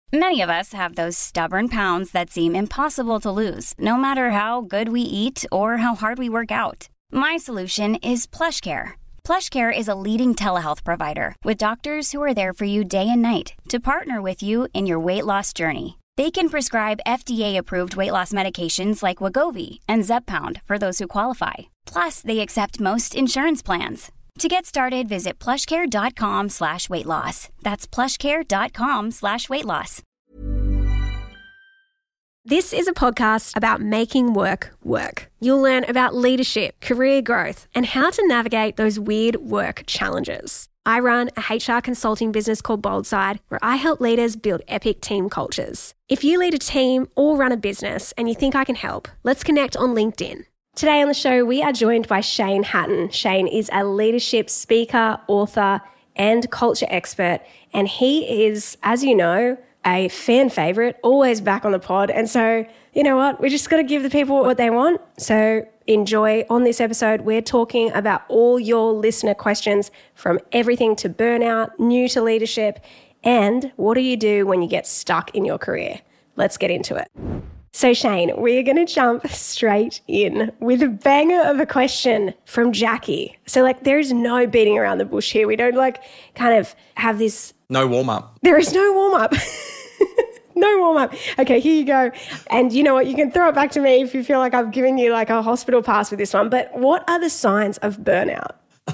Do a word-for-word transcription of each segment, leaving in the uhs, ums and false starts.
Many of us have those stubborn pounds that seem impossible to lose, no matter how good we eat or how hard we work out. My solution is PlushCare. PlushCare is a leading telehealth provider with doctors who are there for you day and night to partner with you in your weight loss journey. They can prescribe F D A-approved weight loss medications like Wegovy and Zepbound for those who qualify. Plus, they accept most insurance plans. To get started, visit plushcare.com slash weight loss. That's plushcare.com slash weight loss. This is a podcast about making work work. You'll learn about leadership, career growth, and how to navigate those weird work challenges. I run a H R consulting business called Boldside, where I help leaders build epic team cultures. If you lead a team or run a business and you think I can help, let's connect on LinkedIn. Today on the show, we are joined by Shane Hatton. Shane is a leadership speaker, author, and culture expert, and he is, as you know, a fan favourite, always back on the pod. And so, you know what, we just got to give the people what they want. So enjoy. On this episode, we're talking about all your listener questions, from everything to burnout, new to leadership, and what do you do when you get stuck in your career? Let's get into it. So Shane, we're going to jump straight in with a banger of a question from Jackie. So like there's no beating around the bush here. We don't like kind of have this... No warm-up. There is no warm-up. No warm-up. Okay, here you go. And you know what? You can throw it back to me if you feel like I've given you like a hospital pass with this one. But what are the signs of burnout?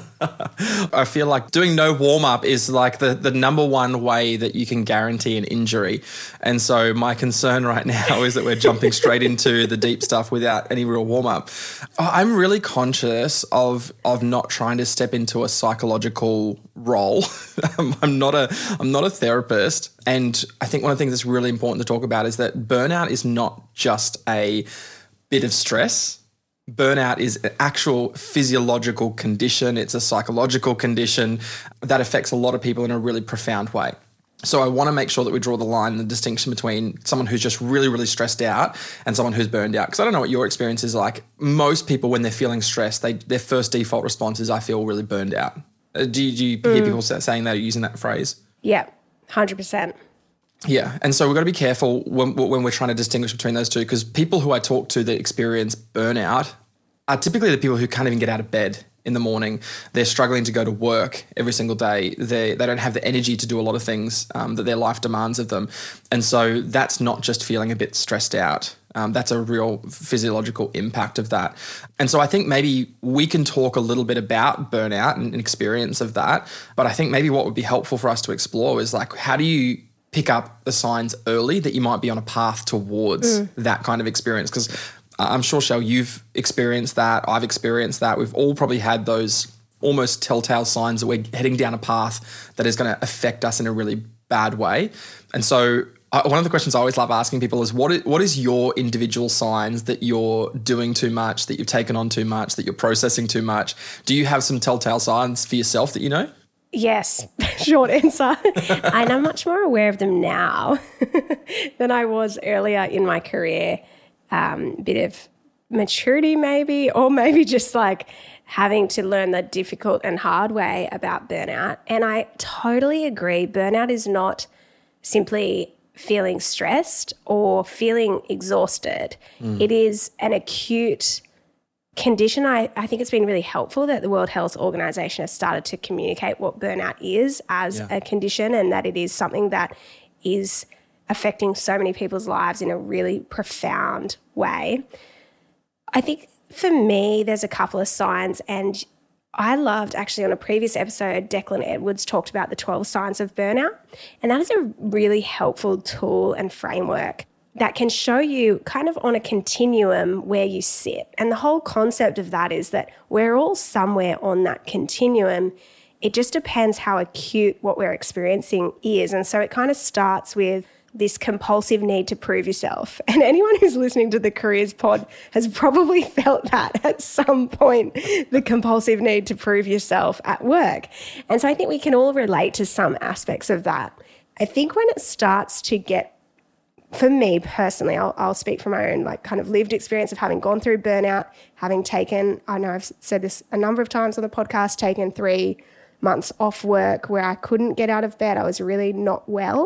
I feel like doing no warm-up is like the, the number one way that you can guarantee an injury. And so my concern right now is that we're jumping straight into the deep stuff without any real warm-up. I'm really conscious of of not trying to step into a psychological role. I'm not a I'm not a therapist. And I think one of the things that's really important to talk about is that burnout is not just a bit of stress. Burnout is an actual physiological condition. It's a psychological condition that affects a lot of people in a really profound way. So I want to make sure that we draw the line, the distinction between someone who's just really, really stressed out and someone who's burned out. Because I don't know what your experience is like. Most people, when they're feeling stressed, they their first default response is, I feel really burned out. Uh, do, you, do you hear mm. people saying that or using that phrase? Yeah, one hundred percent. Yeah. And so we've got to be careful when, when we're trying to distinguish between those two, because people who I talk to that experience burnout are typically the people who can't even get out of bed in the morning. They're struggling to go to work every single day. They they don't have the energy to do a lot of things um, that their life demands of them. And so that's not just feeling a bit stressed out. Um, that's a real physiological impact of that. And so I think maybe we can talk a little bit about burnout and, and experience of that. But I think maybe what would be helpful for us to explore is like, how do you pick up the signs early that you might be on a path towards mm. that kind of experience? Because I'm sure, Shell, you've experienced that. I've experienced that. We've all probably had those almost telltale signs that we're heading down a path that is going to affect us in a really bad way. And so uh, one of the questions I always love asking people is, what is, what is your individual signs that you're doing too much, that you've taken on too much, that you're processing too much? Do you have some telltale signs for yourself that you know? Yes, short answer. And I'm much more aware of them now than I was earlier in my career. Um, bit of maturity maybe, or maybe just like having to learn the difficult and hard way about burnout. And I totally agree. Burnout is not simply feeling stressed or feeling exhausted. Mm. It is an acute condition. I, I think it's been really helpful that the World Health Organization has started to communicate what burnout is as yeah. a condition, and that it is something that is affecting so many people's lives in a really profound way. I think for me, there's a couple of signs, and I loved actually on a previous episode, Declan Edwards talked about the twelve signs of burnout, and that is a really helpful tool and framework that can show you kind of on a continuum where you sit. And the whole concept of that is that we're all somewhere on that continuum. It just depends how acute what we're experiencing is. And so it kind of starts with this compulsive need to prove yourself. And anyone who's listening to the Careers Pod has probably felt that at some point, the compulsive need to prove yourself at work. And so I think we can all relate to some aspects of that. I think when it starts to get, for me personally, I'll, I'll speak from my own like kind of lived experience of having gone through burnout, having taken, I know I've said this a number of times on the podcast, taken three months off work where I couldn't get out of bed. I was really not well.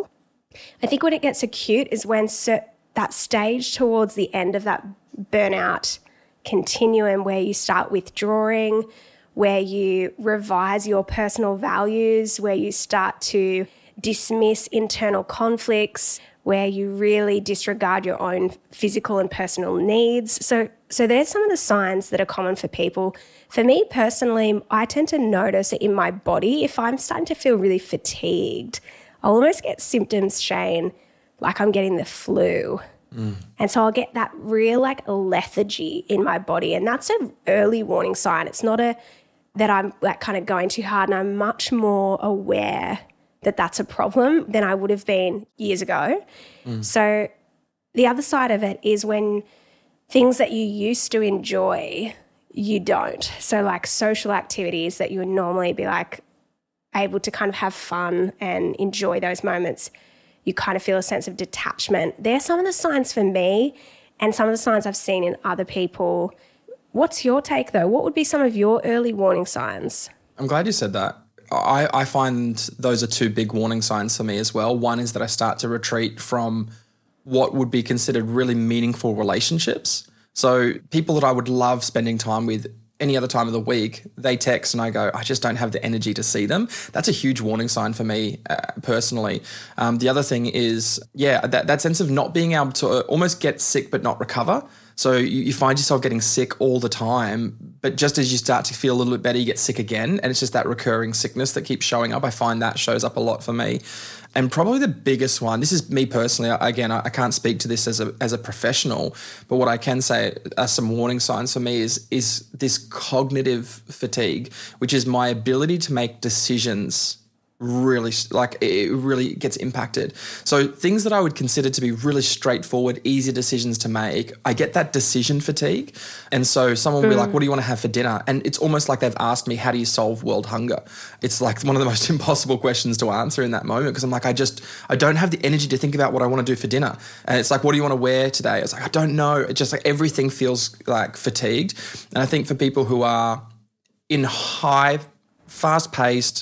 I think when it gets acute is when cer- that stage towards the end of that burnout continuum where you start withdrawing, where you revise your personal values, where you start to dismiss internal conflicts, where you really disregard your own physical and personal needs. So, so there's some of the signs that are common for people. For me personally, I tend to notice it in my body. If I'm starting to feel really fatigued, I'll almost get symptoms, Shane, like I'm getting the flu. Mm. And so I'll get that real like lethargy in my body. And that's an early warning sign. It's not a that I'm like kind of going too hard, and I'm much more aware that that's a problem than I would have been years ago. Mm. So the other side of it is when things that you used to enjoy, you don't. So like social activities that you would normally be like able to kind of have fun and enjoy those moments, you kind of feel a sense of detachment. They're some of the signs for me and some of the signs I've seen in other people. What's your take though? What would be some of your early warning signs? I'm glad you said that. I, I find those are two big warning signs for me as well. One is that I start to retreat from what would be considered really meaningful relationships. So people that I would love spending time with any other time of the week, they text and I go, I just don't have the energy to see them. That's a huge warning sign for me uh, personally. Um, the other thing is, yeah, that, that sense of not being able to almost get sick but not recover. So you, you find yourself getting sick all the time, but just as you start to feel a little bit better, you get sick again. And it's just that recurring sickness that keeps showing up. I find that shows up a lot for me. And probably the biggest one, this is me personally, again, I can't speak to this as a as a professional, but what I can say are some warning signs for me is, is this cognitive fatigue, which is my ability to make decisions really, like it really gets impacted. So things that I would consider to be really straightforward, easy decisions to make, I get that decision fatigue. And so someone will be mm. like, what do you want to have for dinner? And it's almost like they've asked me, how do you solve world hunger? It's like one of the most impossible questions to answer in that moment, because I'm like, I just, I don't have the energy to think about what I want to do for dinner. And it's like, what do you want to wear today? It's like, I don't know. It's just like everything feels like fatigued. And I think for people who are in high, fast-paced,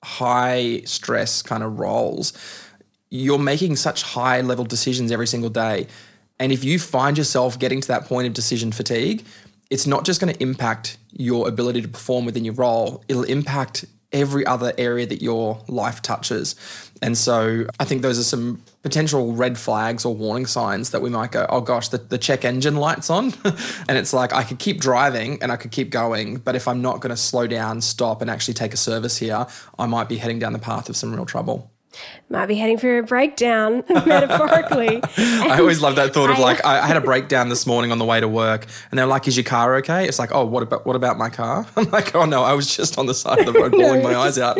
high stress kind of roles, you're making such high level decisions every single day. And if you find yourself getting to that point of decision fatigue, it's not just going to impact your ability to perform within your role, it'll impact every other area that your life touches. And so I think those are some potential red flags or warning signs that we might go, oh gosh, the, the check engine light's on. And it's like, I could keep driving and I could keep going, but if I'm not going to slow down, stop and actually take a service here, I might be heading down the path of some real trouble. Might be heading for a breakdown, metaphorically. I always love that thought of like, I, I had a breakdown this morning on the way to work and they're like, is your car okay? It's like, oh, what about what about my car? I'm like, oh no, I was just on the side of the road bawling no, my eyes out.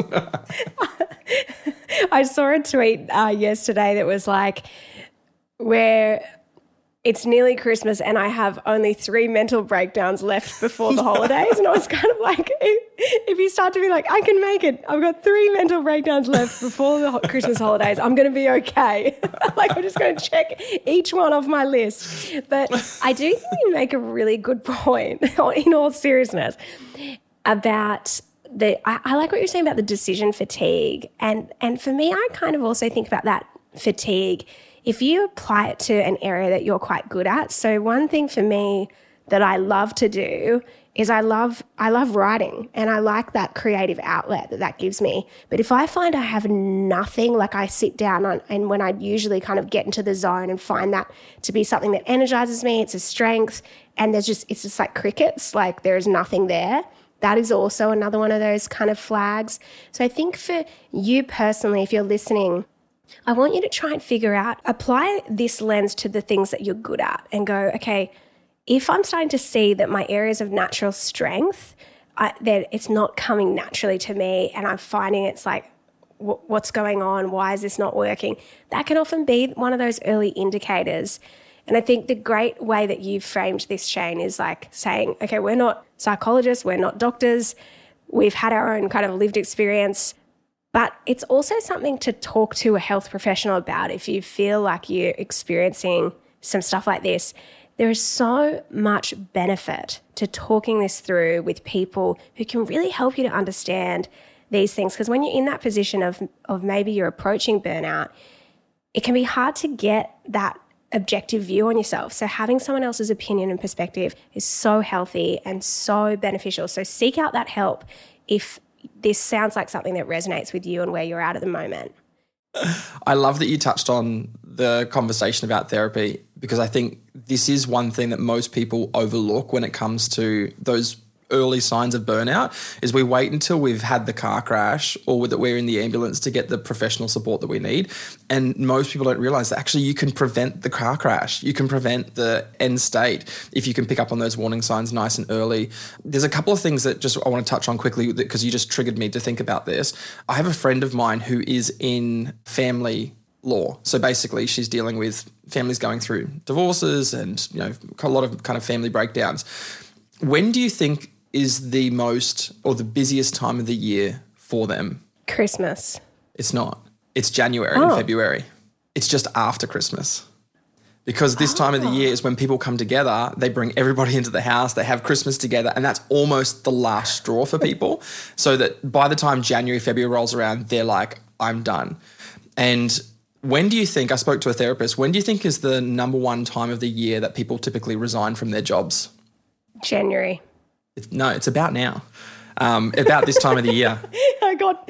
I saw a tweet uh, yesterday that was like, where it's nearly Christmas and I have only three mental breakdowns left before the holidays. And I was kind of like, if you start to be like, I can make it. I've got three mental breakdowns left before the Christmas holidays. I'm going to be okay. Like I'm just going to check each one off my list. But I do think you make a really good point, in all seriousness, about the, I, I like what you're saying about the decision fatigue. And, and for me, I kind of also think about that fatigue if you apply it to an area that you're quite good at. So one thing for me that I love to do is I love I love writing, and I like that creative outlet that that gives me. But if I find I have nothing, like I sit down on, and when I usually kind of get into the zone and find that to be something that energizes me, it's a strength, and there's just it's just like crickets, like there's nothing there. That is also another one of those kind of flags. So I think for you personally, if you're listening, I want you to try and figure out, apply this lens to the things that you're good at and go, okay, if I'm starting to see that my areas of natural strength, I, that it's not coming naturally to me and I'm finding it's like, w- what's going on? Why is this not working? That can often be one of those early indicators. And I think the great way that you've framed this, Shane, is like saying, okay, we're not psychologists, we're not doctors, we've had our own kind of lived experience. But it's also something to talk to a health professional about if you feel like you're experiencing some stuff like this. There is so much benefit to talking this through with people who can really help you to understand these things. Because when you're in that position of, of maybe you're approaching burnout, it can be hard to get that objective view on yourself. So having someone else's opinion and perspective is so healthy and so beneficial. So seek out that help if this sounds like something that resonates with you and where you're at at the moment. I love that you touched on the conversation about therapy, because I think this is one thing that most people overlook when it comes to those early signs of burnout, is we wait until we've had the car crash or that we're in the ambulance to get the professional support that we need. And most people don't realize that actually you can prevent the car crash. You can prevent the end state if you can pick up on those warning signs nice and early. There's a couple of things that just I want to touch on quickly because you just triggered me to think about this. I have a friend of mine who is in family law. So basically she's dealing with families going through divorces and, you know, a lot of kind of family breakdowns. When do you think is the most or the busiest time of the year for them? Christmas. It's not. It's January oh. and February. It's just after Christmas. Because this oh. time of the year is when people come together, they bring everybody into the house, they have Christmas together, and that's almost the last straw for people. So that by the time January, February rolls around, they're like, I'm done. And when do you think, I spoke to a therapist, when do you think is the number one time of the year that people typically resign from their jobs? January. It's, no, it's about now. Um, about this time of the year. I got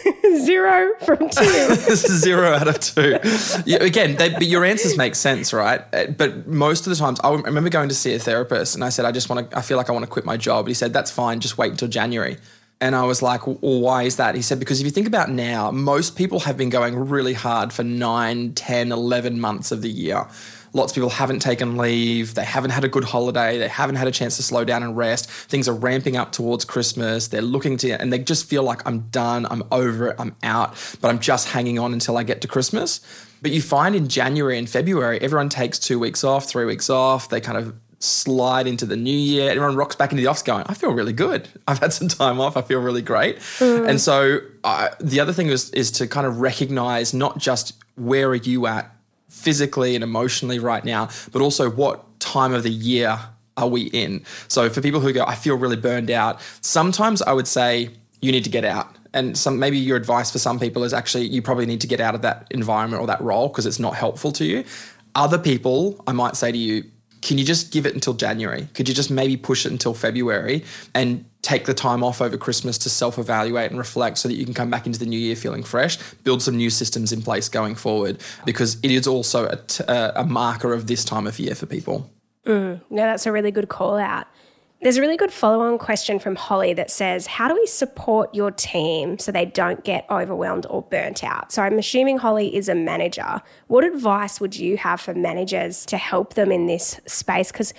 zero from two. Zero out of two. Yeah, again, they, but your answers make sense, right? But most of the times, I remember going to see a therapist and I said, I just want to, I feel like I want to quit my job. He said, that's fine, just wait until January. And I was like, well, why is that? He said, because if you think about now, most people have been going really hard for nine, ten, eleven months of the year. Lots of people haven't taken leave. They haven't had a good holiday. They haven't had a chance to slow down and rest. Things are ramping up towards Christmas. They're looking to, and they just feel like I'm done. I'm over it. I'm out, but I'm just hanging on until I get to Christmas. But you find in January and February, everyone takes two weeks off, three weeks off. They kind of slide into the new year. Everyone rocks back into the office going, I feel really good. I've had some time off. I feel really great. Mm. And so uh, the other thing is, is to kind of recognize not just where are you at physically and emotionally right now, but also what time of the year are we in? So for people who go, I feel really burned out, sometimes I would say you need to get out. And some maybe your advice for some people is actually you probably need to get out of that environment or that role because it's not helpful to you. Other people, I might say to you, can you just give it until January? Could you just maybe push it until February and take the time off over Christmas to self-evaluate and reflect so that you can come back into the new year feeling fresh, build some new systems in place going forward, because it is also a, t- a marker of this time of year for people. Mm, no, that's a really good call out. There's a really good follow-on question from Holly that says, how do we support your team so they don't get overwhelmed or burnt out? So I'm assuming Holly is a manager. What advice would you have for managers to help them in this space? Because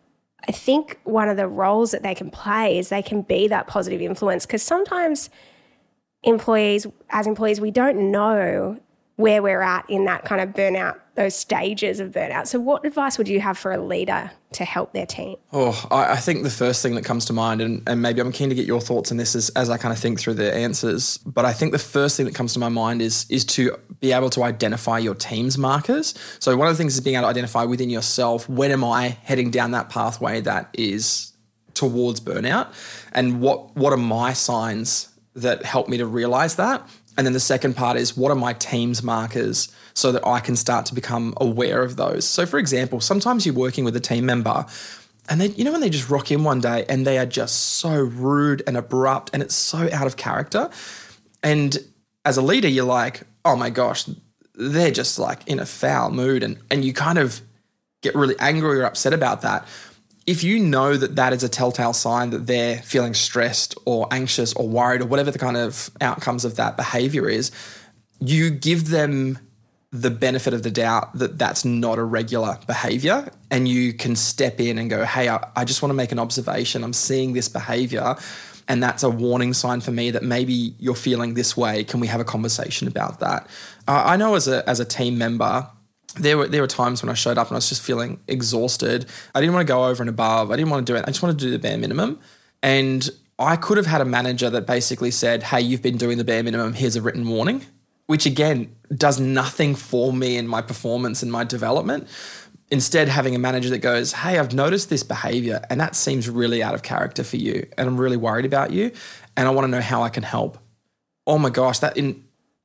I think one of the roles that they can play is they can be that positive influence, because sometimes employees, as employees, we don't know where we're at in that kind of burnout, those stages of burnout. So what advice would you have for a leader to help their team? Oh, I, I think the first thing that comes to mind, and, and maybe I'm keen to get your thoughts on this as, as I kind of think through the answers, but I think the first thing that comes to my mind is, is to be able to identify your team's markers. So one of the things is being able to identify within yourself, when am I heading down that pathway that is towards burnout? And what what are my signs that help me to realize that? And then the second part is, what are my team's markers so that I can start to become aware of those? So for example, sometimes you're working with a team member and they, you know, when they just rock in one day and they are just so rude and abrupt and it's so out of character. And as a leader, you're like, oh my gosh, they're just like in a foul mood. And, and you kind of get really angry or upset about that. If you know that that is a telltale sign that they're feeling stressed or anxious or worried or whatever the kind of outcomes of that behavior is, you give them the benefit of the doubt that that's not a regular behavior, and you can step in and go, hey, I, I just want to make an observation. I'm seeing this behavior and that's a warning sign for me that maybe you're feeling this way. Can we have a conversation about that? Uh, I know as a as a team member, There were there were times when I showed up and I was just feeling exhausted. I didn't want to go over and above. I didn't want to do it. I just wanted to do the bare minimum. And I could have had a manager that basically said, hey, you've been doing the bare minimum. Here's a written warning, which again does nothing for me in my performance and my development. Instead, having a manager that goes, hey, I've noticed this behavior and that seems really out of character for you. And I'm really worried about you. And I want to know how I can help. Oh my gosh, that in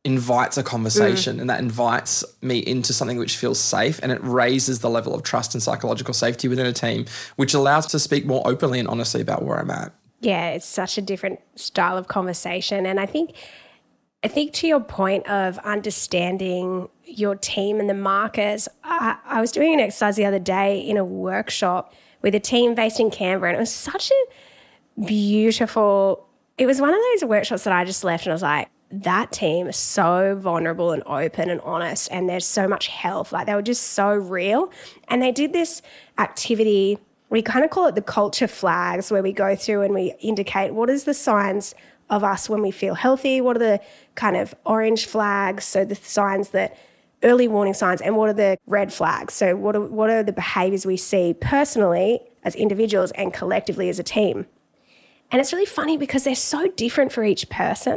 invites a conversation mm. and that invites me into something which feels safe, and it raises the level of trust and psychological safety within a team, which allows us to speak more openly and honestly about where I'm at. Yeah, it's such a different style of conversation. And I think I think to your point of understanding your team and the markers, I, I was doing an exercise the other day in a workshop with a team based in Canberra, and it was such a beautiful, it was one of those workshops that I just left and I was like, that team is so vulnerable and open and honest, and there's so much health. Like, they were just so real. And they did this activity, we kind of call it the culture flags, where we go through and we indicate what is the signs of us when we feel healthy, what are the kind of orange flags, so the signs that early warning signs, and what are the red flags, so what are, what are the behaviours we see personally as individuals and collectively as a team. And it's really funny because they're so different for each person.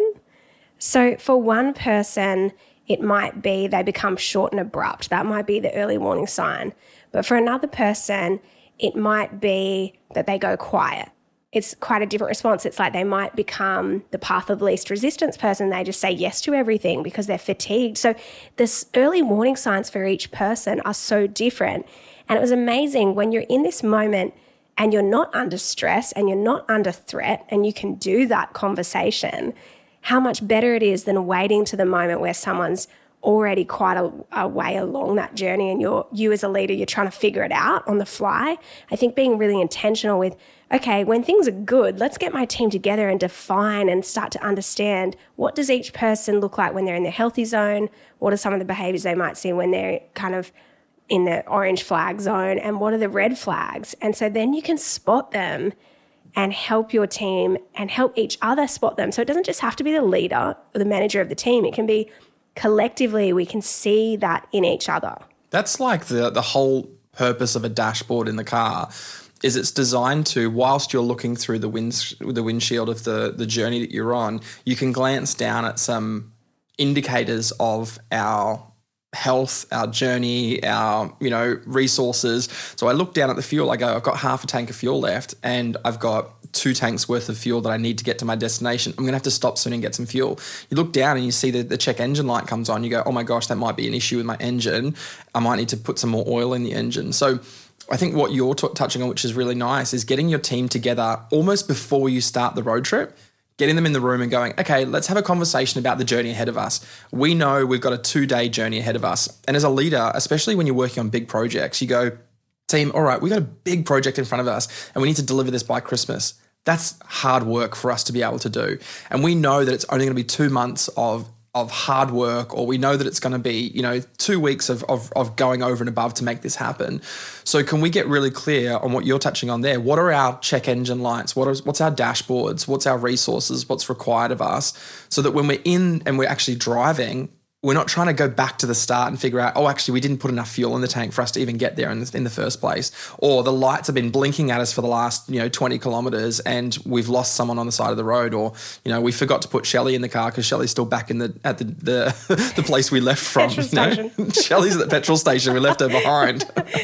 So for one person, it might be they become short and abrupt. That might be the early warning sign. But for another person, it might be that they go quiet. It's quite a different response. It's like they might become the path of least resistance person. They just say yes to everything because they're fatigued. So this early warning signs for each person are so different. And it was amazing when you're in this moment and you're not under stress and you're not under threat and you can do that conversation, how much better it is than waiting to the moment where someone's already quite a, a way along that journey and you're, you as a leader, you're trying to figure it out on the fly. I think being really intentional with, okay, when things are good, let's get my team together and define and start to understand what does each person look like when they're in the healthy zone, what are some of the behaviours they might see when they're kind of in the orange flag zone, and what are the red flags. And so then you can spot them and help your team and help each other spot them. So it doesn't just have to be the leader or the manager of the team. It can be collectively, we can see that in each other. That's like the the whole purpose of a dashboard in the car, is it's designed to, whilst you're looking through the wind, the windshield of the, the journey that you're on, you can glance down at some indicators of our health, our journey, our, you know, resources. So I look down at the fuel, I go, I've got half a tank of fuel left and I've got two tanks worth of fuel that I need to get to my destination. I'm going to have to stop soon and get some fuel. You look down and you see the, the check engine light comes on. You go, oh my gosh, that might be an issue with my engine. I might need to put some more oil in the engine. So I think what you're t- touching on, which is really nice, is getting your team together almost before you start the road trip, getting them in the room and going, okay, let's have a conversation about the journey ahead of us. We know we've got a two-day journey ahead of us. And as a leader, especially when you're working on big projects, you go, team, all right, we've got a big project in front of us and we need to deliver this by Christmas. That's hard work for us to be able to do. And we know that it's only going to be two months of of hard work, or we know that it's going to be, you know, two weeks of, of of going over and above to make this happen. So can we get really clear on what you're touching on there? What are our check engine lights? What are, what's our dashboards? What's our resources? What's required of us? So that when we're in and we're actually driving, we're not trying to go back to the start and figure out, oh, actually, we didn't put enough fuel in the tank for us to even get there in the, in the first place. Or the lights have been blinking at us for the last, you know, twenty kilometres and we've lost someone on the side of the road. Or, you know, we forgot to put Shelley in the car because Shelley's still back in the at the the, the place we left from. Petrol station. You know? Shelley's at the petrol station. We left her behind.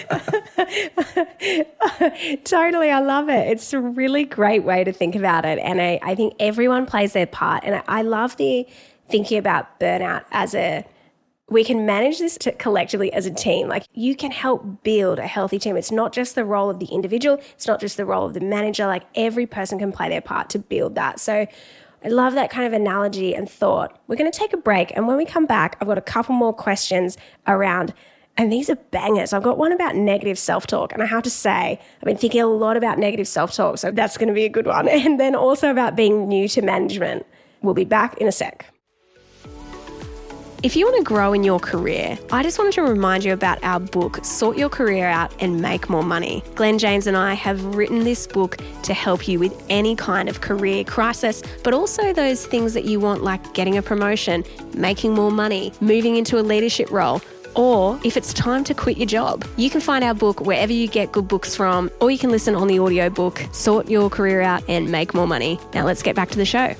Totally. I love it. It's a really great way to think about it. And I, I think everyone plays their part. And I, I love the thinking about burnout as a, we can manage this to collectively as a team. Like, you can help build a healthy team. It's not just the role of the individual. It's not just the role of the manager. Like, every person can play their part to build that. So I love that kind of analogy and thought. We're going to take a break. And when we come back, I've got a couple more questions around, and these are bangers. I've got one about negative self-talk. And I have to say, I've been thinking a lot about negative self-talk. So that's going to be a good one. And then also about being new to management. We'll be back in a sec. If you want to grow in your career, I just wanted to remind you about our book, Sort Your Career Out and Make More Money. Glenn James and I have written this book to help you with any kind of career crisis, but also those things that you want, like getting a promotion, making more money, moving into a leadership role, or if it's time to quit your job. You can find our book wherever you get good books from, or you can listen on the audiobook, Sort Your Career Out and Make More Money. Now let's get back to the show.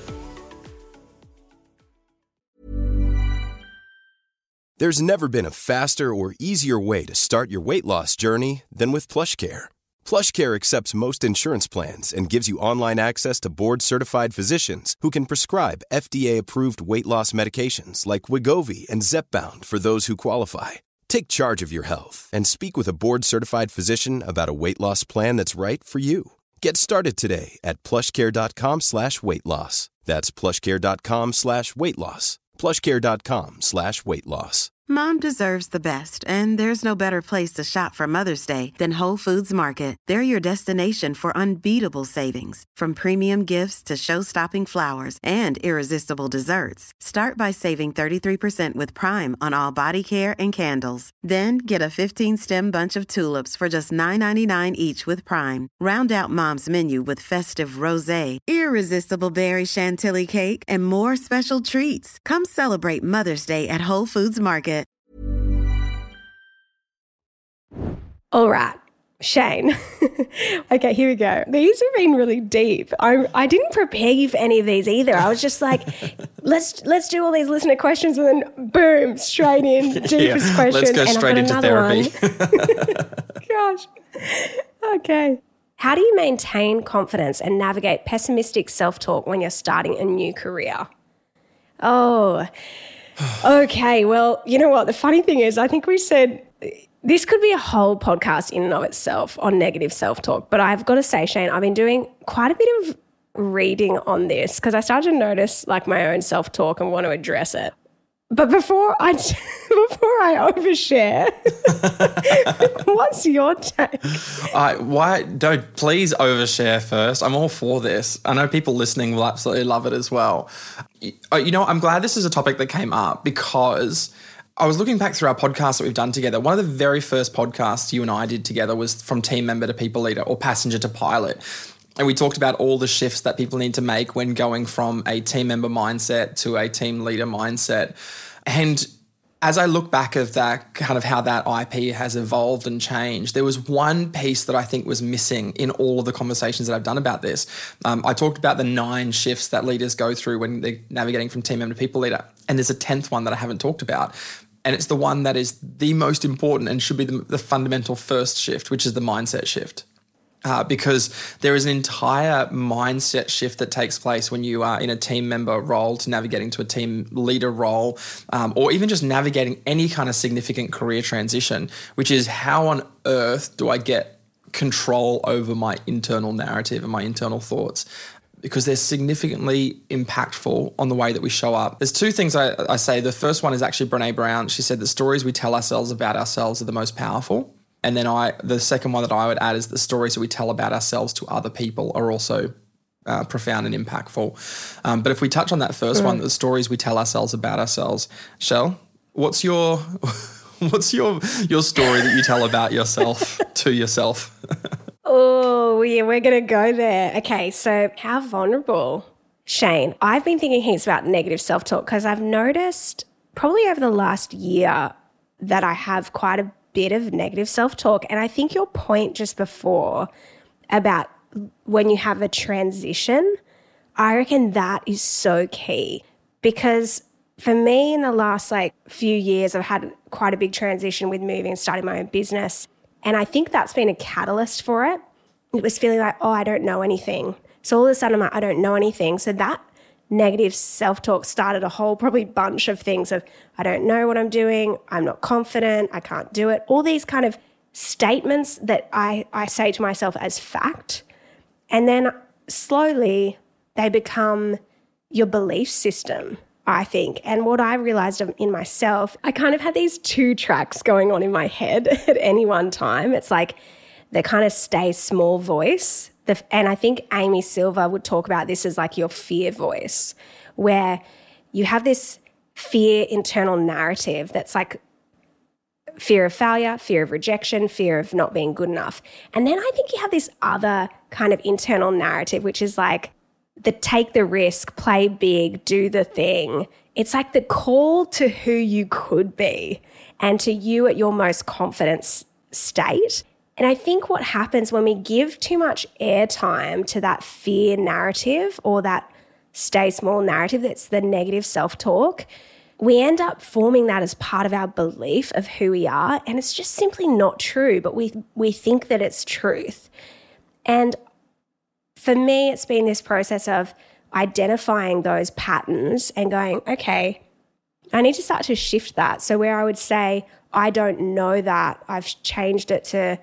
There's never been a faster or easier way to start your weight loss journey than with PlushCare. PlushCare accepts most insurance plans and gives you online access to board-certified physicians who can prescribe F D A-approved weight loss medications like Wegovy and Zepbound for those who qualify. Take charge of your health and speak with a board-certified physician about a weight loss plan that's right for you. Get started today at plushcare.com slash weight loss. That's plushcare.com slash weight loss. plushcare.com slash weight loss. Mom deserves the best, and there's no better place to shop for Mother's Day than Whole Foods Market. They're your destination for unbeatable savings, from premium gifts to show-stopping flowers and irresistible desserts. Start by saving thirty-three percent with Prime on all body care and candles. Then get a fifteen-stem bunch of tulips for just nine ninety-nine each with Prime. Round out Mom's menu with festive rosé, irresistible berry chantilly cake, and more special treats. Come celebrate Mother's Day at Whole Foods Market. All right, Shane. Okay, here we go. These have been really deep. I I didn't prepare you for any of these either. I was just like, let's let's do all these listener questions, and then boom, straight in deepest yeah, questions. Let's go and straight into therapy. Gosh. Okay. How do you maintain confidence and navigate pessimistic self-talk when you're starting a new career? Oh, okay. Well, you know what? The funny thing is, I think we said this could be a whole podcast in and of itself on negative self-talk. But I've got to say, Shane, I've been doing quite a bit of reading on this because I started to notice like my own self-talk and want to address it. But before I before I overshare, what's your take? Uh, why don't please overshare first? I'm all for this. I know people listening will absolutely love it as well. You know, I'm glad this is a topic that came up because I was looking back through our podcasts that we've done together. One of the very first podcasts you and I did together was from team member to people leader or passenger to pilot. And we talked about all the shifts that people need to make when going from a team member mindset to a team leader mindset. And as I look back at that, kind of how that I P has evolved and changed, there was one piece that I think was missing in all of the conversations that I've done about this. Um, I talked about the nine shifts that leaders go through when they're navigating from team member to people leader. And there's a tenth one that I haven't talked about. And it's the one that is the most important and should be the, the fundamental first shift, which is the mindset shift. Uh, because there is an entire mindset shift that takes place when you are in a team member role to navigating to a team leader role, um, or even just navigating any kind of significant career transition, which is how on earth do I get control over my internal narrative and my internal thoughts? Because they're significantly impactful on the way that we show up. There's two things I, I say. The first one is actually Brené Brown. She said the stories we tell ourselves about ourselves are the most powerful. And then I, the second one that I would add is the stories that we tell about ourselves to other people are also uh, profound and impactful. Um, but if we touch on that first mm. one, the stories we tell ourselves about ourselves, Shell, what's your what's your your story that you tell about yourself to yourself? Oh, yeah, we're going to go there. Okay, so how vulnerable, Shane? I've been thinking heaps about negative self-talk because I've noticed probably over the last year that I have quite a bit of negative self-talk. And I think your point just before about when you have a transition, I reckon that is so key because for me in the last like few years, I've had quite a big transition with moving and starting my own business. And I think that's been a catalyst for it. It was feeling like, oh, I don't know anything. So all of a sudden I'm like, I don't know anything. So that negative self-talk started a whole probably bunch of things of I don't know what I'm doing, I'm not confident, I can't do it. All these kind of statements that I, I say to myself as fact. And then slowly they become your belief system, I think. And what I realized in myself, I kind of had these two tracks going on in my head at any one time. It's like the kind of stay small voice. The, and I think Amy Silver would talk about this as like your fear voice, where you have this fear internal narrative that's like fear of failure, fear of rejection, fear of not being good enough. And then I think you have this other kind of internal narrative, which is like the take the risk, play big, do the thing. It's like the call to who you could be and to you at your most confident state. And I think what happens when we give too much airtime to that fear narrative or that stay small narrative that's the negative self-talk, we end up forming that as part of our belief of who we are, and it's just simply not true, but we we think that it's truth. And for me, it's been this process of identifying those patterns and going, okay, I need to start to shift that. So where I would say, I don't know that, I've changed it to,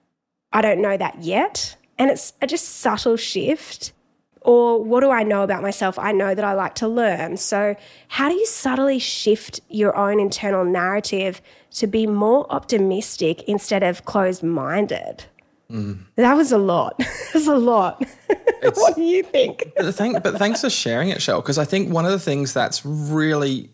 I don't know that yet. And it's a just subtle shift. Or what do I know about myself? I know that I like to learn. So how do you subtly shift your own internal narrative to be more optimistic instead of closed-minded? Mm. That was a lot. That's a lot. What do you think? But, the thing, but thanks for sharing it, Shell, because I think one of the things that's really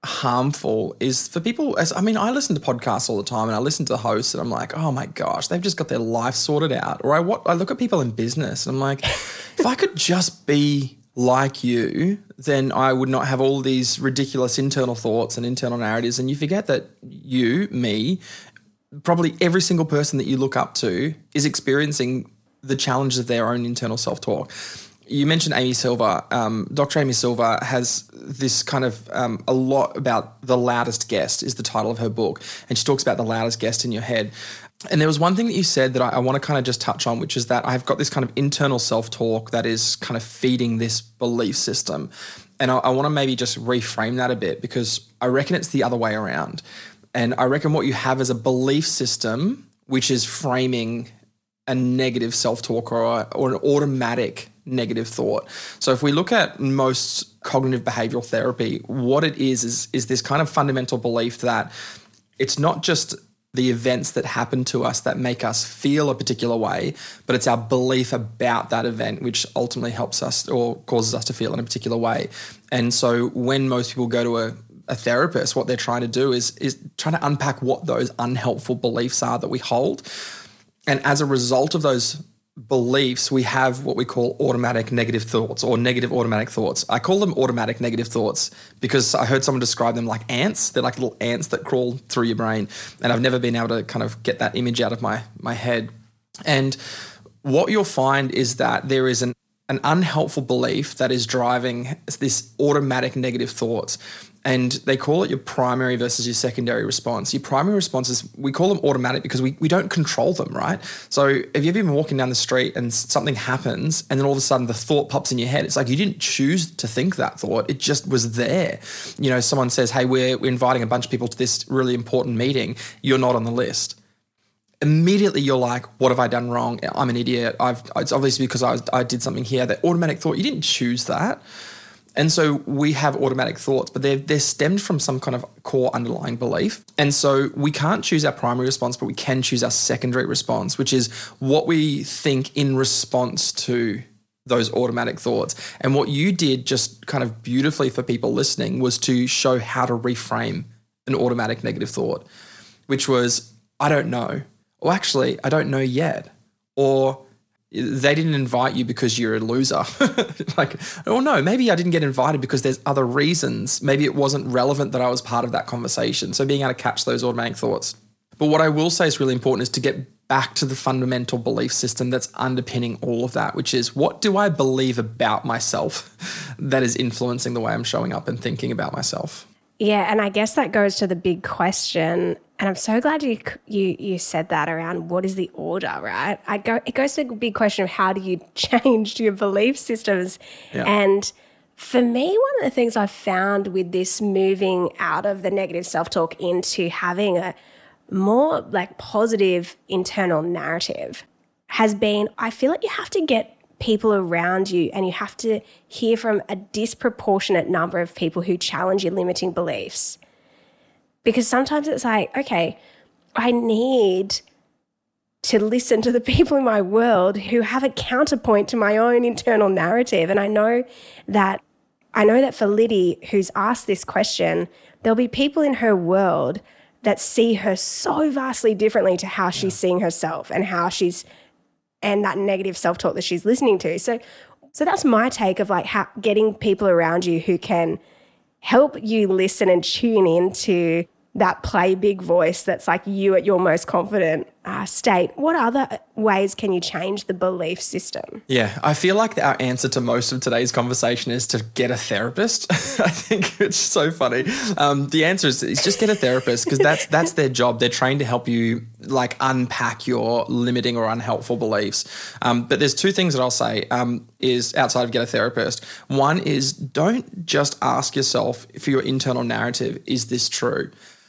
harmful is for people, as I mean, I listen to podcasts all the time and I listen to the hosts and I'm like, oh my gosh, they've just got their life sorted out. Or I, what, I look at people in business and I'm like, if I could just be like you, then I would not have all these ridiculous internal thoughts and internal narratives. And you forget that you, me, probably every single person that you look up to is experiencing the challenges of their own internal self-talk. You mentioned Amy Silver. Um, Doctor Amy Silver has this kind of um, a lot about The Loudest Guest is the title of her book. And she talks about the loudest guest in your head. And there was one thing that you said that I, I want to kind of just touch on, which is that I've got this kind of internal self-talk that is kind of feeding this belief system. And I, I want to maybe just reframe that a bit because I reckon it's the other way around. And I reckon what you have is a belief system which is framing a negative self-talk or, a, or an automatic negative thought. So if we look at most cognitive behavioral therapy, what it is, is, is this kind of fundamental belief that it's not just the events that happen to us that make us feel a particular way, but it's our belief about that event which ultimately helps us or causes us to feel in a particular way. And so when most people go to a a therapist, what they're trying to do is, is trying to unpack what those unhelpful beliefs are that we hold. And as a result of those beliefs, we have what we call automatic negative thoughts or negative automatic thoughts. I call them automatic negative thoughts because I heard someone describe them like ants. They're like little ants that crawl through your brain. And I've never been able to kind of get that image out of my, my head. And what you'll find is that there is an an unhelpful belief that is driving this automatic negative thoughts. And they call it your primary versus your secondary response. Your primary responses, we call them automatic because we, we don't control them, right? So if you've been walking down the street and something happens and then all of a sudden the thought pops in your head, it's like you didn't choose to think that thought. It just was there. You know, someone says, hey, we're, we're inviting a bunch of people to this really important meeting. You're not on the list. Immediately you're like, what have I done wrong? I'm an idiot. I've, it's obviously because I, was, I did something here. That automatic thought, you didn't choose that. And so we have automatic thoughts, but they're, they're stemmed from some kind of core underlying belief. And so we can't choose our primary response, but we can choose our secondary response, which is what we think in response to those automatic thoughts. And what you did just kind of beautifully for people listening was to show how to reframe an automatic negative thought, which was, I don't know. Or actually, I don't know yet. Or they didn't invite you because you're a loser. Like, oh no, maybe I didn't get invited because there's other reasons. Maybe it wasn't relevant that I was part of that conversation. So being able to catch those automatic thoughts. But what I will say is really important is to get back to the fundamental belief system that's underpinning all of that, which is what do I believe about myself that is influencing the way I'm showing up and thinking about myself? Yeah, and I guess that goes to the big question, and I'm so glad you you you said that around what is the order, right? I go it goes to the big question of how do you change your belief systems, yeah. And for me, one of the things I've found with this moving out of the negative self-talk into having a more like positive internal narrative has been, I feel like you have to get people around you and you have to hear from a disproportionate number of people who challenge your limiting beliefs. Because sometimes it's like, okay, I need to listen to the people in my world who have a counterpoint to my own internal narrative. And I know that I know that for Liddy, who's asked this question, there'll be people in her world that see her so vastly differently to how she's seeing herself and how she's and that negative self-talk that she's listening to. So so that's my take of like how, getting people around you who can help you listen and tune into that play big voice that's like you at your most confident uh, state, what other ways can you change the belief system? Yeah, I feel like our answer to most of today's conversation is to get a therapist. I think it's so funny. Um, the answer is, is just get a therapist, because that's that's their job. They're trained to help you like unpack your limiting or unhelpful beliefs. Um, but there's two things that I'll say um, is outside of get a therapist. One is don't just ask yourself for your internal narrative, is this true?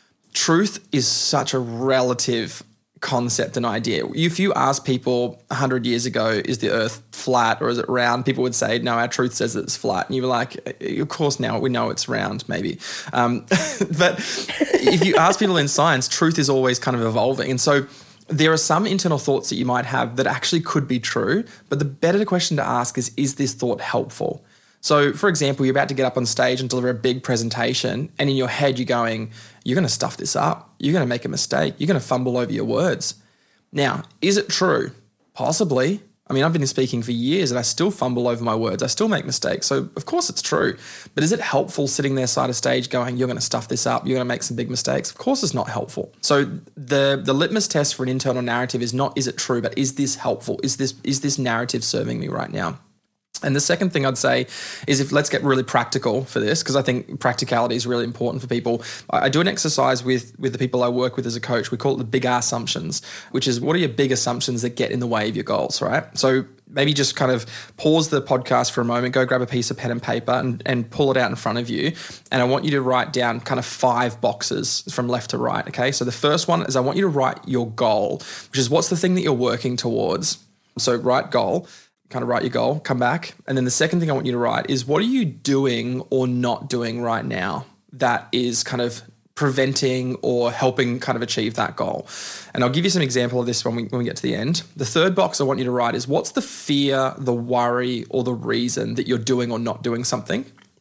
Truth is such a relative concept and idea. If you ask people one hundred years ago, is the earth flat or is it round? People would say, no, our truth says that it's flat. And you were like, of course now we know it's round, maybe. Um, but if you ask people in science, truth is always kind of evolving. And so there are some internal thoughts that you might have that actually could be true, but the better question to ask is, is this thought helpful? So, for example, you're about to get up on stage and deliver a big presentation, and in your head you're going, you're going to stuff this up. You're going to make a mistake. You're going to fumble over your words. Now, is it true? Possibly. I mean, I've been speaking for years and I still fumble over my words. I still make mistakes. So, of course it's true. But is it helpful sitting there side of stage going, you're going to stuff this up, you're going to make some big mistakes? Of course it's not helpful. So the, the litmus test for an internal narrative is not, is it true, but is this helpful? Is this, is this narrative serving me right now? And the second thing I'd say is, if let's get really practical for this, because I think practicality is really important for people. I do an exercise with, with the people I work with as a coach. We call it the big assumptions, which is, what are your big assumptions that get in the way of your goals, right? So maybe just kind of pause the podcast for a moment, go grab a piece of pen and paper and, and pull it out in front of you. And I want you to write down kind of five boxes from left to right, okay? So the first one is, I want you to write your goal, which is what's the thing that you're working towards. So write goal. Kind of write your goal, come back. And then the second thing I want you to write is, what are you doing or not doing right now that is kind of preventing or helping kind of achieve that goal? And I'll give you some example of this when we, when we get to the end. The third box I want you to write is, what's the fear, the worry, or the reason that you're doing or not doing something?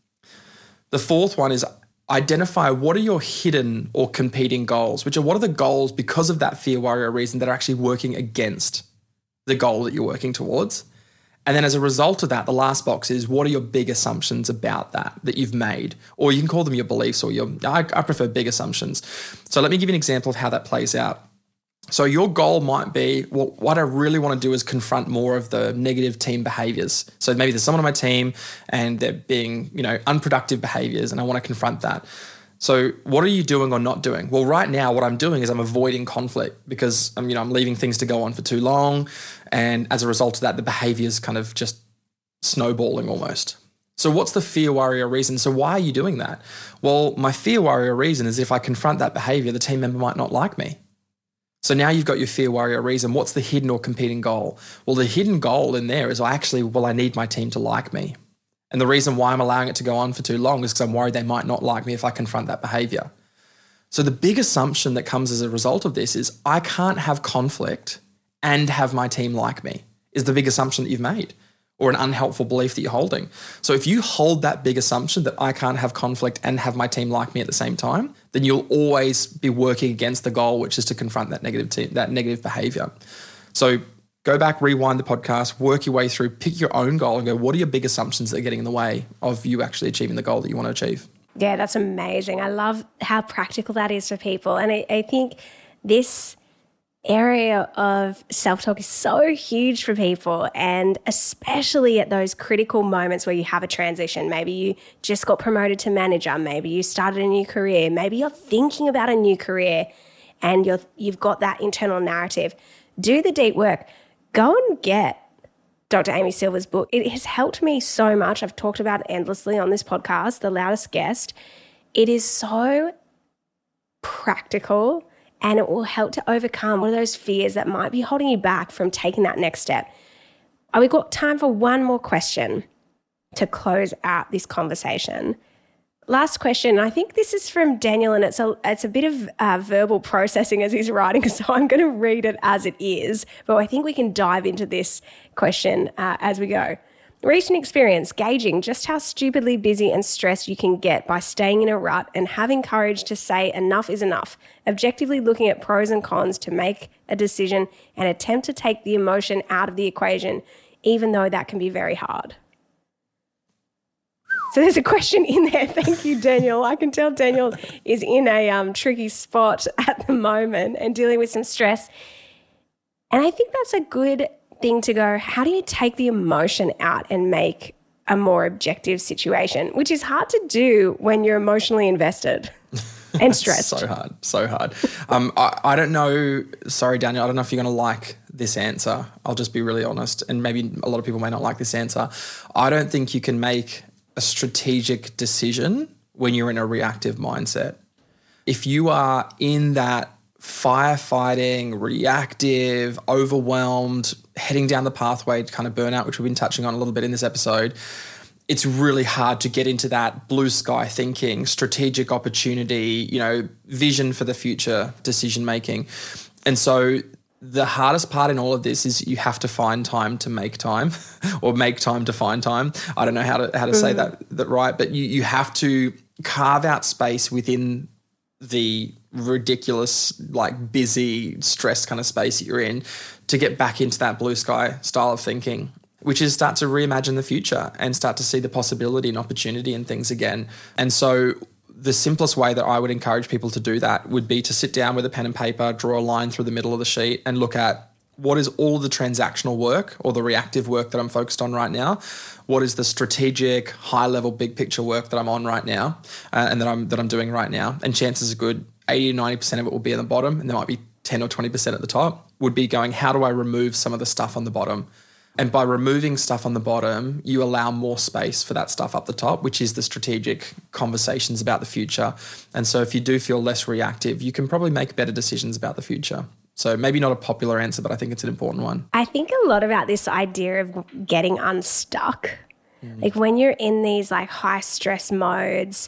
The fourth one is, identify what are your hidden or competing goals, which are what are the goals because of that fear, worry, or reason that are actually working against the goal that you're working towards. And then as a result of that, the last box is, what are your big assumptions about that that you've made? Or you can call them your beliefs, or your, I, I prefer big assumptions. So let me give you an example of how that plays out. So your goal might be, well, what I really want to do is confront more of the negative team behaviors. So maybe there's someone on my team and they're being, you know, unproductive behaviors, and I want to confront that. So what are you doing or not doing? Well, right now what I'm doing is I'm avoiding conflict, because I'm, you know, I'm leaving things to go on for too long. And as a result of that, the behavior is kind of just snowballing almost. So what's the fear, worry, or reason? So why are you doing that? Well, my fear, worry, or reason is, if I confront that behavior, the team member might not like me. So now you've got your fear, worry, or reason. What's the hidden or competing goal? Well, the hidden goal in there is, I actually, well, I need my team to like me. And the reason why I'm allowing it to go on for too long is because I'm worried they might not like me if I confront that behavior. So the big assumption that comes as a result of this is, I can't have conflict and have my team like me, is the big assumption that you've made, or an unhelpful belief that you're holding. So if you hold that big assumption that I can't have conflict and have my team like me at the same time, then you'll always be working against the goal, which is to confront that negative team, that negative behavior. So go back, rewind the podcast, work your way through, pick your own goal and go, what are your big assumptions that are getting in the way of you actually achieving the goal that you want to achieve? Yeah, that's amazing. I love how practical that is for people. And I, I think this area of self-talk is so huge for people, and especially at those critical moments where you have a transition. Maybe you just got promoted to manager, maybe you started a new career, maybe you're thinking about a new career and you're, you've got that internal narrative. Do the deep work. Go and get Doctor Amy Silver's book. It has helped me so much. I've talked about it endlessly on this podcast, The Loudest Guest. It is so practical, and it will help to overcome one of those fears that might be holding you back from taking that next step. Oh, we've got time for one more question to close out this conversation. Last question. I think this is from Daniel, and it's a it's a bit of uh, verbal processing as he's writing, so I'm going to read it as it is, but I think we can dive into this question uh, as we go. Recent experience gauging just how stupidly busy and stressed you can get by staying in a rut, and having courage to say enough is enough, objectively looking at pros and cons to make a decision and attempt to take the emotion out of the equation, even though that can be very hard. So there's a question in there. Thank you, Daniel. I can tell Daniel is in a um, tricky spot at the moment and dealing with some stress. And I think that's a good thing to go, how do you take the emotion out and make a more objective situation, which is hard to do when you're emotionally invested and stressed. So hard, so hard. Um, I, I don't know, sorry, Daniel, I don't know if you're going to like this answer. I'll just be really honest, and maybe a lot of people may not like this answer. I don't think you can make a strategic decision when you're in a reactive mindset. If you are in that firefighting, reactive, overwhelmed, heading down the pathway to kind of burnout, which we've been touching on a little bit in this episode, it's really hard to get into that blue sky thinking, strategic opportunity, you know, vision for the future, decision making. And so the hardest part in all of this is you have to find time to make time or make time to find time. I don't know how to how to mm. say that, that right, but you, you have to carve out space within the ridiculous, like busy, stressed kind of space that you're in to get back into that blue sky style of thinking, which is start to reimagine the future and start to see the possibility and opportunity in things again. And so the simplest way that I would encourage people to do that would be to sit down with a pen and paper, draw a line through the middle of the sheet and look at what is all the transactional work or the reactive work that I'm focused on right now? What is the strategic, high-level, big picture work that I'm on right now uh, and that I'm that I'm doing right now? And chances are good, eighty to ninety percent of it will be at the bottom and there might be ten or twenty percent at the top, would be going, how do I remove some of the stuff on the bottom? And by removing stuff on the bottom, you allow more space for that stuff up the top, which is the strategic conversations about the future. And so if you do feel less reactive, you can probably make better decisions about the future. So maybe not a popular answer, but I think it's an important one. I think a lot about this idea of getting unstuck. Mm. Like when you're in these like high stress modes,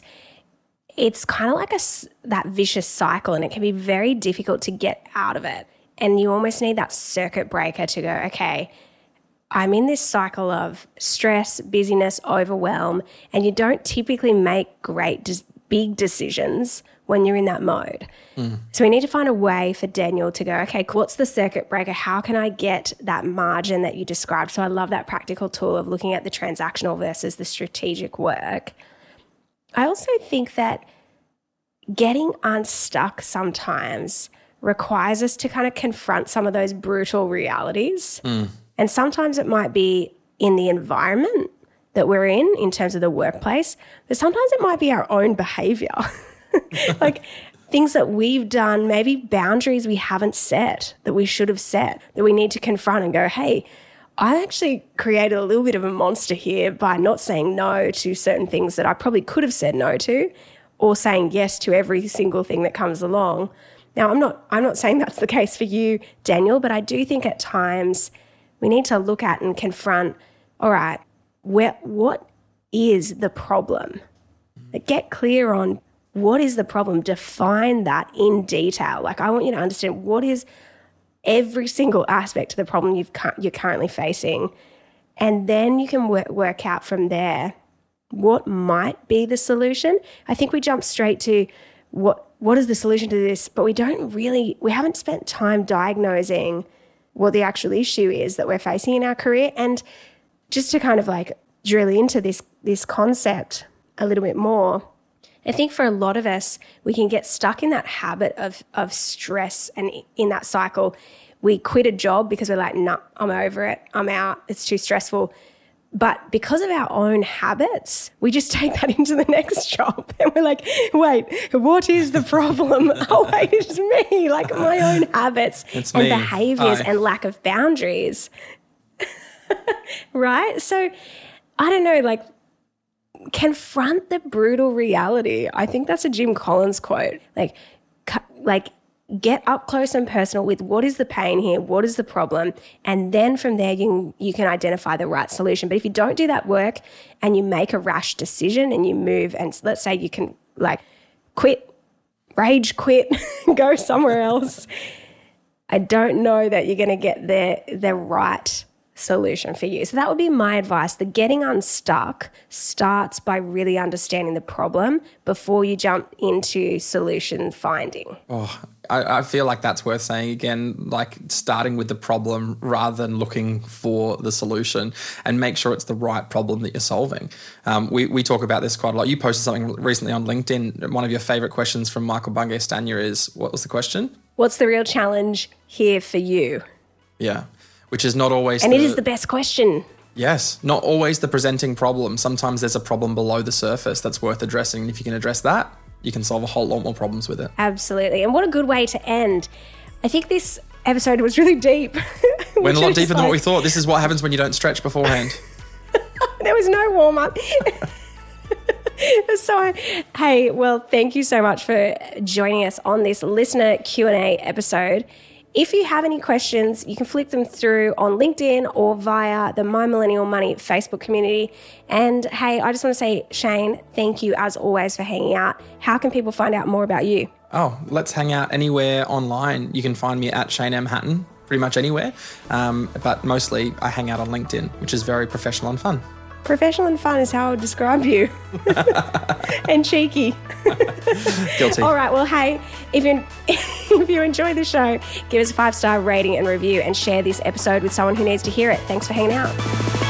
it's kind of like a, that vicious cycle and it can be very difficult to get out of it. And you almost need that circuit breaker to go, okay, I'm in this cycle of stress, busyness, overwhelm, and you don't typically make great, des- big decisions when you're in that mode. Mm. So we need to find a way for Daniel to go, okay, what's the circuit breaker? How can I get that margin that you described? So I love that practical tool of looking at the transactional versus the strategic work. I also think that getting unstuck sometimes requires us to kind of confront some of those brutal realities. Mm. And sometimes it might be in the environment that we're in, in terms of the workplace, but sometimes it might be our own behavior. Like things that we've done, maybe boundaries we haven't set that we should have set, that we need to confront and go, hey, I actually created a little bit of a monster here by not saying no to certain things that I probably could have said no to, or saying yes to every single thing that comes along. Now, I'm not I'm not saying that's the case for you, Daniel, but I do think at times we need to look at and confront, all right, where, what is the problem? Like, get clear on what is the problem. Define that in detail. Like, I want you to understand what is every single aspect of the problem you've, you're currently facing. And then you can work, work out from there what might be the solution. I think we jump straight to what what is the solution to this, but we don't really, we haven't spent time diagnosing what the actual issue is that we're facing in our career. And just to kind of like drill into this this concept a little bit more, I think for a lot of us, we can get stuck in that habit of of stress, and in that cycle, we quit a job because we're like, nah, I'm over it, I'm out, it's too stressful. But because of our own habits, we just take that into the next job and we're like, wait, what is the problem? Oh, wait, it's me, like my own habits it's and me. behaviors Aye. and lack of boundaries, right? So I don't know, like confront the brutal reality. I think that's a Jim Collins quote, like, like, get up close and personal with what is the pain here, what is the problem, and then from there you can, you can identify the right solution. But if you don't do that work and you make a rash decision and you move, and let's say you can like quit, rage quit, go somewhere else, I don't know that you're going to get the the right solution for you. So that would be my advice. The getting unstuck starts by really understanding the problem before you jump into solution finding. Oh, I, I feel like that's worth saying again, like starting with the problem rather than looking for the solution, and make sure it's the right problem that you're solving. Um, we, we talk about this quite a lot. You posted something recently on LinkedIn. One of your favorite questions from Michael Bungay-Stanier is, what was the question? What's the real challenge here for you? Yeah, which is not always And the, it is the best question. Yes, not always the presenting problem. Sometimes there's a problem below the surface that's worth addressing. And if you can address that, you can solve a whole lot more problems with it. Absolutely. And what a good way to end. I think this episode was really deep. Went a lot deeper than what we thought. This is what happens when you don't stretch beforehand. There was no warm-up. So, hey, well, thank you so much for joining us on this listener Q and A episode. If you have any questions, you can flick them through on LinkedIn or via the My Millennial Money Facebook community. And hey, I just want to say, Shane, thank you as always for hanging out. How can people find out more about you? Oh, let's hang out anywhere online. You can find me at Shane M. Hatton, pretty much anywhere. Um, but mostly I hang out on LinkedIn, which is very professional and fun. Professional and fun is how I would describe you. And cheeky. Guilty. All right, well, hey, if you, if you enjoy the show, give us a five-star rating and review and share this episode with someone who needs to hear it. Thanks for hanging out.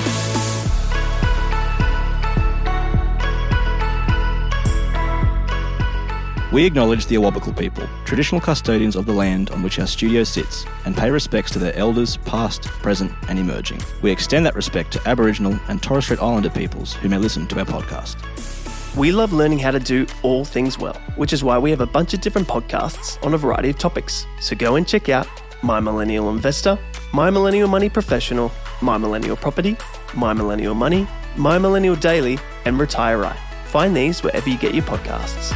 We acknowledge the Awabakal people, traditional custodians of the land on which our studio sits, and pay respects to their elders, past, present, and emerging. We extend that respect to Aboriginal and Torres Strait Islander peoples who may listen to our podcast. We love learning how to do all things well, which is why we have a bunch of different podcasts on a variety of topics. So go and check out My Millennial Investor, My Millennial Money Professional, My Millennial Property, My Millennial Money, My Millennial Daily, and Retire Right. Find these wherever you get your podcasts.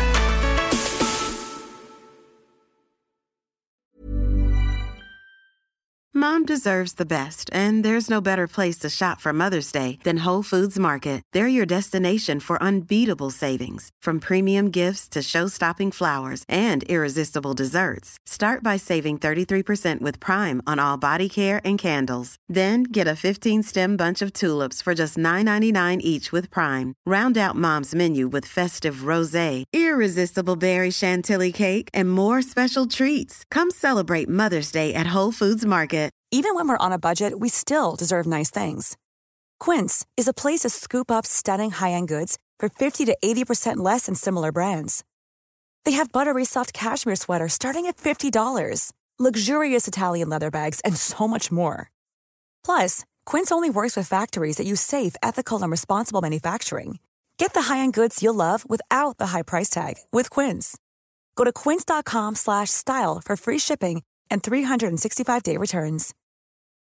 Mom deserves the best, and there's no better place to shop for Mother's Day than Whole Foods Market. They're your destination for unbeatable savings, from premium gifts to show-stopping flowers and irresistible desserts. Start by saving thirty-three percent with Prime on all body care and candles. Then get a fifteen-stem bunch of tulips for just nine ninety-nine each with Prime. Round out Mom's menu with festive rosé, irresistible berry chantilly cake, and more special treats. Come celebrate Mother's Day at Whole Foods Market. Even when we're on a budget, we still deserve nice things. Quince is a place to scoop up stunning high-end goods for fifty to eighty percent less than similar brands. They have buttery soft cashmere sweaters starting at fifty dollars, luxurious Italian leather bags, and so much more. Plus, Quince only works with factories that use safe, ethical, and responsible manufacturing. Get the high-end goods you'll love without the high price tag with Quince. Go to quince.com slash style for free shipping and three sixty-five day returns.